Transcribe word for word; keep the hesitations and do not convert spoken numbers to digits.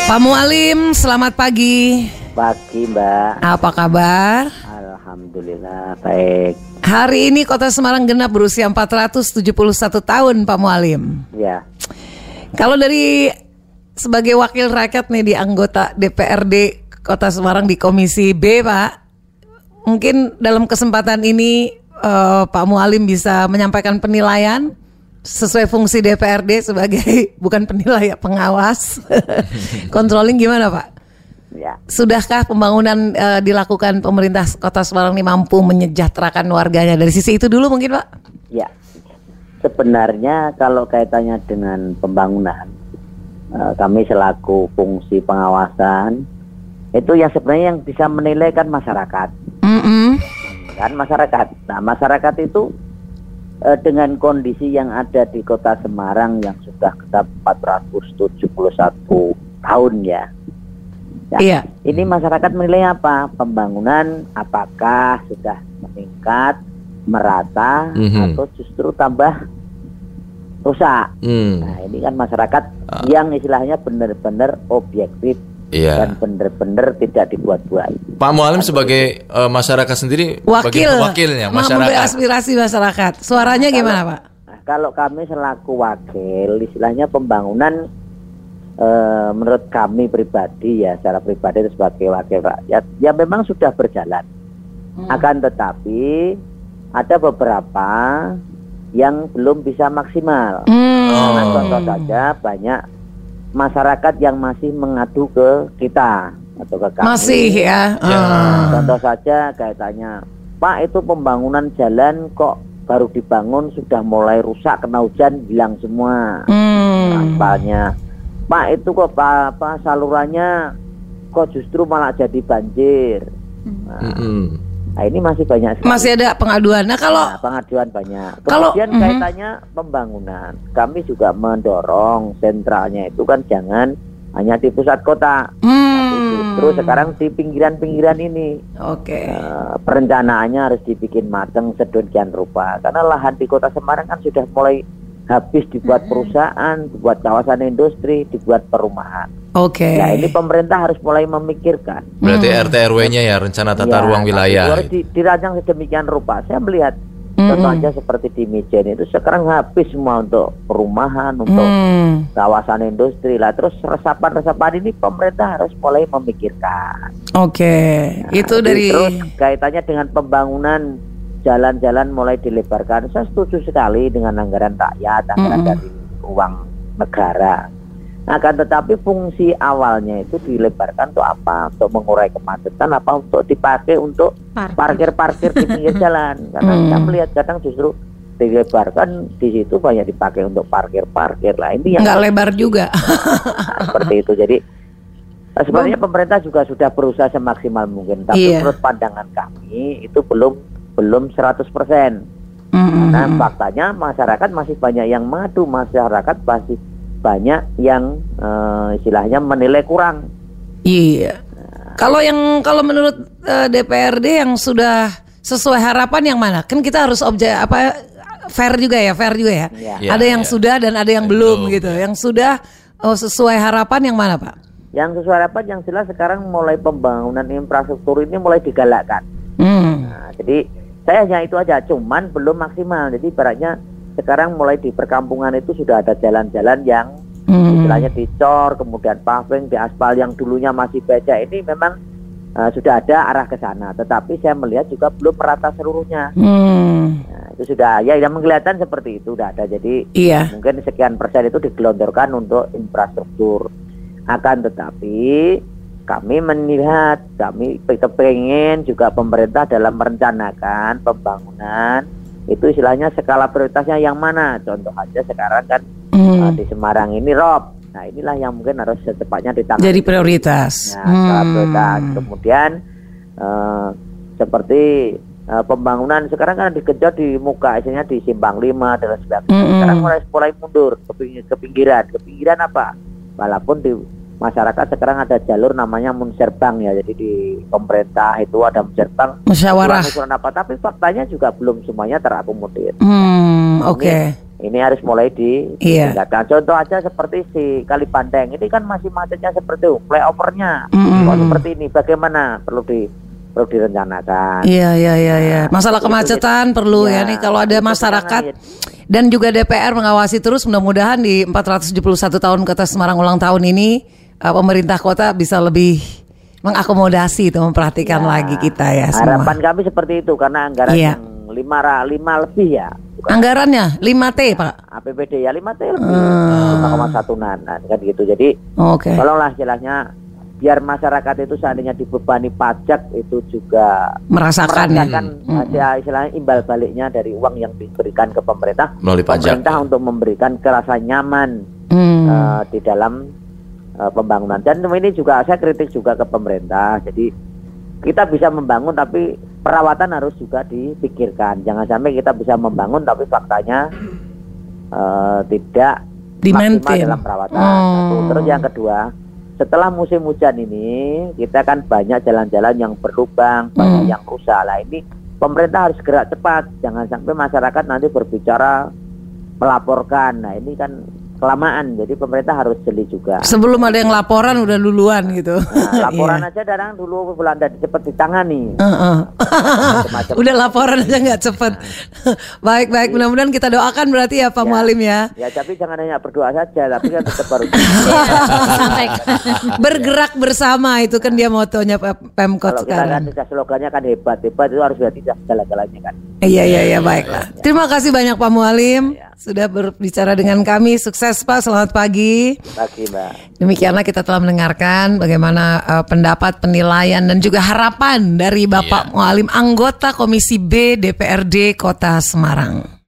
Pak Mualim, selamat pagi. Pagi, Mbak. Apa kabar? Alhamdulillah baik. Hari ini Kota Semarang genap berusia empat ratus tujuh puluh satu tahun, Pak Mualim. Ya. Kalau dari sebagai wakil rakyat nih di anggota D P R D Kota Semarang di Komisi B, Pak, mungkin dalam kesempatan ini uh, Pak Mualim bisa menyampaikan penilaian sesuai fungsi D P R D sebagai bukan penilai, pengawas. Controlling gimana, Pak? Ya. Sudahkah pembangunan uh, dilakukan pemerintah Kota Semarang ini mampu menyejahterakan warganya? Dari sisi itu dulu mungkin, Pak? Ya. Sebenarnya kalau kaitannya dengan pembangunan, uh, kami selaku fungsi pengawasan itu yang sebenarnya yang bisa menilai kan masyarakat. Mm-hmm. Kan masyarakat. Nah, masyarakat itu uh, dengan kondisi yang ada di Kota Semarang yang sudah kita empat ratus tujuh puluh satu tahun ya. Ya, iya. Ini masyarakat menilai apa? Pembangunan apakah sudah meningkat, merata, mm-hmm. atau justru tambah rusak? Mm. Nah, ini kan masyarakat uh. yang istilahnya benar-benar objektif, yeah. dan benar-benar tidak dibuat-buat. Pak Mualim sebagai uh, masyarakat sendiri, wakil, wakilnya masyarakat, memberi aspirasi masyarakat. Suaranya nah, gimana, kalau, Pak? Nah, kalau kami selaku wakil, istilahnya pembangunan. Uh, menurut kami pribadi ya, secara pribadi sebagai wakil rakyat ya memang sudah berjalan. hmm. Akan tetapi ada beberapa yang belum bisa maksimal. hmm. Karena contoh saja banyak masyarakat yang masih mengadu ke kita atau ke kami. Masih ya, uh. Contoh saja kaitannya, Pak, itu pembangunan jalan kok baru dibangun sudah mulai rusak, kena hujan hilang semua. hmm. Aspalnya, Pak, itu kok apa, apa salurannya kok justru malah jadi banjir. Nah, mm-hmm. nah ini masih banyak sekali. Masih ada pengaduan. Nah kalau nah, pengaduan banyak. Kalau, Kemudian mm-hmm. kaitannya pembangunan, kami juga mendorong sentralnya itu kan jangan hanya di pusat kota, mm. tapi justru sekarang di pinggiran-pinggiran ini. Oke. Okay. Uh, perencanaannya harus dibikin matang sedemikian rupa. Karena lahan di Kota Semarang kan sudah mulai habis dibuat perusahaan, dibuat kawasan industri, dibuat perumahan. Oke. Okay. Nah, ini pemerintah harus mulai memikirkan. Berarti hmm. R T R W-nya ya, rencana tata ya, ruang wilayah. Harus di, dirancang sedemikian rupa. Saya melihat hmm. contohnya seperti di Mijen itu sekarang habis semua untuk perumahan, untuk hmm. kawasan industri lah. Terus resapan-resapan ini pemerintah harus mulai memikirkan. Oke. Okay. Nah, itu dari terus kaitannya dengan pembangunan jalan-jalan mulai dilebarkan. Saya setuju sekali dengan anggaran rakyat, anggaran mm-hmm. dari uang negara. Akan tetapi fungsi awalnya itu dilebarkan untuk apa? Untuk mengurai kemacetan, apa untuk dipakai untuk parkir-parkir di pinggir jalan? Karena mm. saya melihat kadang justru dilebarkan di situ banyak dipakai untuk parkir-parkir lah. Ini yang nggak lebar juga. Nah, seperti itu. Jadi sebenarnya pemerintah juga sudah berusaha semaksimal mungkin, tapi yeah. menurut pandangan kami itu belum belum seratus persen. Mm-hmm. Nah, faktanya masyarakat masih banyak yang madu, masyarakat masih banyak yang uh, istilahnya menilai kurang. Iya. Nah, kalau yang kalau menurut uh, D P R D yang sudah sesuai harapan yang mana? Kan kita harus objek apa fair juga ya, fair juga ya. Yeah. Ada yang yeah. sudah dan ada yang belum, belum gitu. Yang sudah oh, sesuai harapan yang mana, Pak? Yang sesuai harapan yang jelas sekarang mulai pembangunan infrastruktur ini mulai digalakkan. Mm. Nah, jadi saya hanya itu aja, cuman belum maksimal. Jadi ibaratnya sekarang mulai di perkampungan itu sudah ada jalan-jalan yang hmm. istilahnya dicor, kemudian paving, di aspal yang dulunya masih becek. Ini memang uh, sudah ada arah ke sana. Tetapi saya melihat juga belum merata seluruhnya. Hmm. Nah, itu sudah ya yang kelihatan seperti itu sudah ada. Jadi iya. mungkin sekian persen itu digelontorkan untuk infrastruktur. Akan tetapi kami melihat, kami pengen juga pemerintah dalam merencanakan pembangunan itu istilahnya skala prioritasnya yang mana. Contoh aja sekarang kan mm. uh, di Semarang ini rob. Nah inilah yang mungkin harus secepatnya ditangani. Jadi prioritas. Nah, skala mm. prioritas. Kemudian uh, seperti uh, pembangunan sekarang kan dikejar di muka, istilahnya di Simpang Lima dan sebagainya. Mm. Sekarang mulai mulai mundur ke, pinggir, ke pinggiran. Ke pinggiran apa? Walaupun di masyarakat sekarang ada jalur namanya Munserbang ya, jadi di pemerintah itu ada Munserbang musyawarah apa, tapi faktanya juga belum semuanya terakomodir. Hmm, Oke. Okay. ini harus mulai ditingkatkan. Iya. Contoh aja seperti si Kali Bandeng, ini kan masih macetnya seperti itu, flyovernya. Mm-hmm. Kalau seperti ini bagaimana? Perlu di perlu direncanakan. Iya, iya, iya, iya. Masalah kemacetan perlu ya, ya nih kalau ada masyarakat dan juga D P R mengawasi terus, mudah-mudahan di empat ratus tujuh puluh satu tahun Kota Semarang ulang tahun ini uh, pemerintah kota bisa lebih mengakomodasi itu, memperhatikan ya, lagi kita ya semua. Harapan kami seperti itu karena anggaran iya. yang lima, lima lebih ya. Bukan. Anggarannya lima T Pak. A P B D ya lima T lebih. lima koma satu nan kan gitu. Jadi okay. tolonglah jelasnya biar masyarakat itu seandainya dibebani pajak itu juga merasakan, merasakan ya. ada istilahnya imbal baliknya dari uang yang diberikan ke pemerintah. Melalui pajak. Pemerintah untuk memberikan kerasa nyaman hmm. uh, di dalam uh, pembangunan. Dan ini juga saya kritik juga ke pemerintah. Jadi kita bisa membangun tapi perawatan harus juga dipikirkan. Jangan sampai kita bisa membangun tapi faktanya uh, tidak maksimal dalam perawatan. Oh. Satu. Terus yang kedua, setelah musim hujan ini kita kan banyak jalan-jalan yang berlubang, hmm. banyak yang rusak. Lah ini pemerintah harus gerak cepat. Jangan sampai masyarakat nanti berbicara melaporkan. Nah ini kan kelamaan, jadi pemerintah harus jeli juga. Sebelum ada yang laporan udah duluan gitu. Nah, laporan aja darang dulu bulan tadi cepat ditangani. Uh-uh. Udah laporan aja nggak cepet. Baik baik, mudah-mudahan kita doakan berarti ya Pak ya, Mualim ya. Ya tapi jangan hanya berdoa saja, tapi kan tetap harus bergerak bersama, itu kan dia motonya Pemkot sekarang. Kalau kita kan slogannya kan hebat, hebat itu harus berarti segala-galanya kan. Iya iya iya baiklah. Ya. Terima kasih banyak Pak Mualim ya. Sudah berbicara dengan kami. Sukses Pak, selamat pagi. Pagi Mbak. Demikianlah kita telah mendengarkan bagaimana uh, pendapat, penilaian dan juga harapan dari Bapak yeah. Mualim, anggota Komisi B D P R D Kota Semarang.